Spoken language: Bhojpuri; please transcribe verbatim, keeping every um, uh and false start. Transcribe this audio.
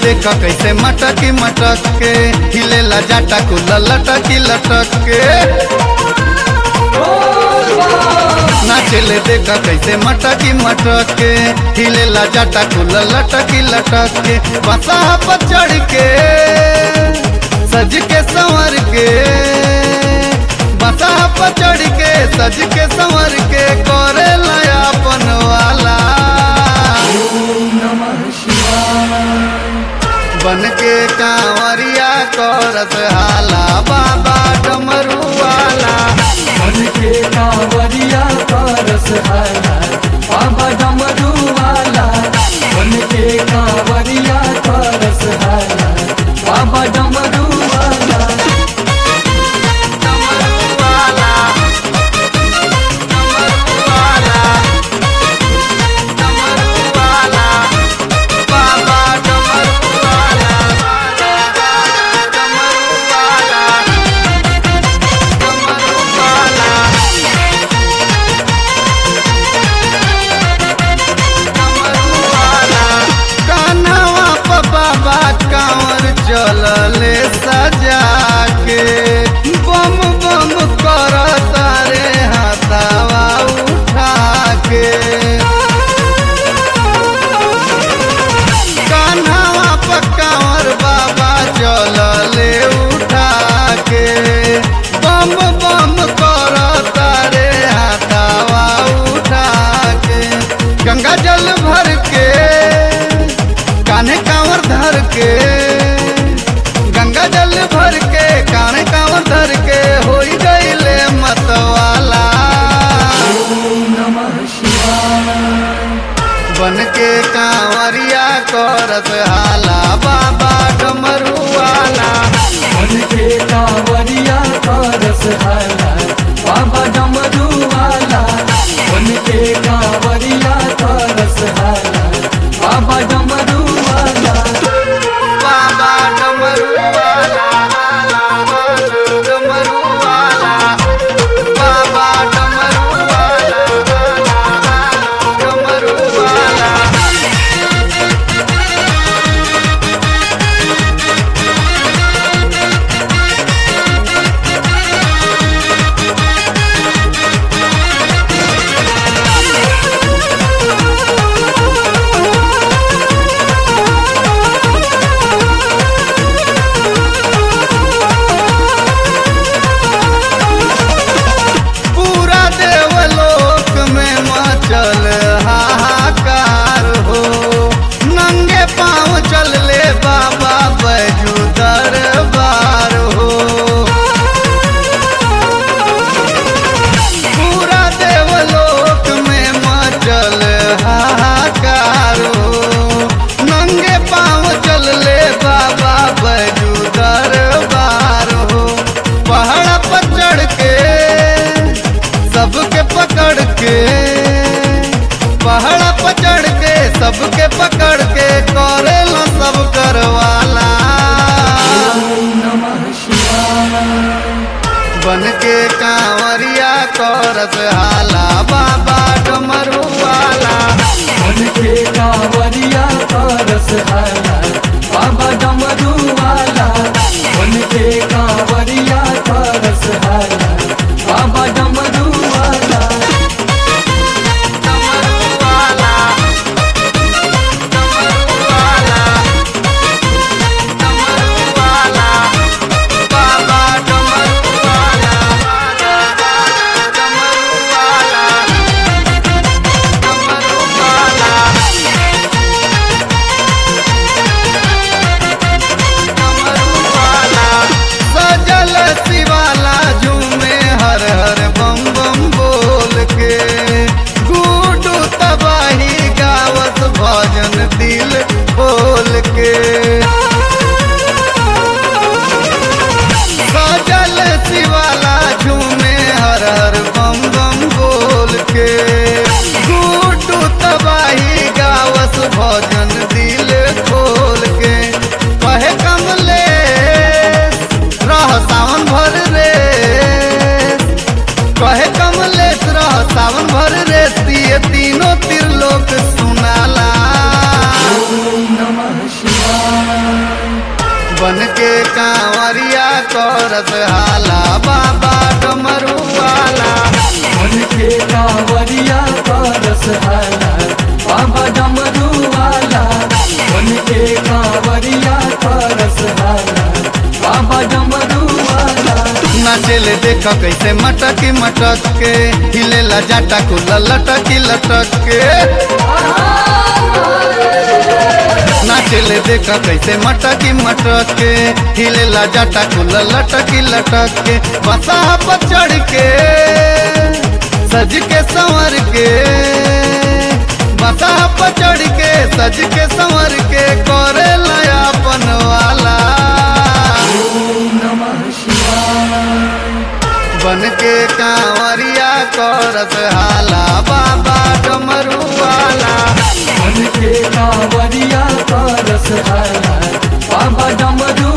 देखा कैसे मटकी मटक के हिलेला जाटा कुल्ला लटकी लटक के नाचेले देखा कैसे मटकी मटक के हिलेला जाटा कुल्ला लटकी लटक के बसा पर चढ़ के सज के संवर के बसा पर चढ़ के सज के संवर के करे लया अपन वाला बन के कांवरिया करत हाला बाबा डमरू वाला बन के कांवरिया करस हाला बाबा डमरू वाला बन के कांवरिया करस हाला बाबा डमरू वाला डमरू वाला डमरू वाला डमरू वाला बाबा डमरू वाला डमरू वाला डमरू वाला डमरू वाला कान्हवा पे बाबा कांवर चलले सजा के बम बम कर तारे हाथावा उठा के कान्हवा पे कांवर बाबा चलले उठा के बम बम कर तारे हाथावा उठा के गंगा जल भर के कान्हे कांवर धर के गंगा जल भर के कान्हे कांवर धर के हो गईले मतवाला नमः शिवाय बन के कांवरिया करत हाला बाबा डमरू वाला बन के कांवरिया करस हाला बाबा डमरू वाला बन के कांवरिया करस हाला बाबा डमरू वाला बाबा डमरू वाला डमरू वाला बाबा डमरू वाला डमरू वाला पूरा देवलोक में मचल हाहाकार हो नंगे पाँव चल ले बाबा बैजू दरबार हो पूरा देवलोक में मचल हाहाकार हो नंगे पाँव चल ले बाबा बैजू दरबार हो पहाड़ पर चढ़ के सबके पकड़ के पहाड़ पर चढ़ के सबके पकड़ के करेला सब करवाला नमः शिवाय बन के कांवरिया करत हाला बाबा डमरू वाला बन के कांवरिया करस हाला बाबा डमरू वाला बन के कांवरिया करस हाला बाबा डमरू वाला डमरू वाला डमरू वाला डमरू वाला बाबा डमरू वाला डमरू वाला डमरू वाला डमरू वाला सजल शिवाला झूमे हर हर बम बम बोल के गुडू तबाही गावत भजन दिल खोल के सजल शिवाला झूमे हर हर बम बम बोल के गुडू तबाही गावत भजन दिल खोल के कहे कमले रह सावन भर रे कहे कमलेश रह सावन भर रे ये तीनों त्रिलोक सुनाला नमः शिवाय के कांवरिया करत हाला बाबा डमरू वाला। मन के कांवरिया करस हाला बाबा डमरू वाला। मन के कांवरिया करस हाला बाबा डमरू वाला। नाचेले देखा कैसे मटकी मटक के हिलेला जाटा खुला लटकी लटक के। नाचेले देखा कैसे मटकी मटक के हिलेला जाटा खुला लटकी लटक के। बसा पर चढ़ के सज के संवर के, बसा पर चढ़ के सज के संवर के करे लया अपन वाला। ओम नमः शिवाय। बन के कांवरिया करत हाला बाबा डमरू वाला। मन के कांवरिया करस हाला बाबा डमरू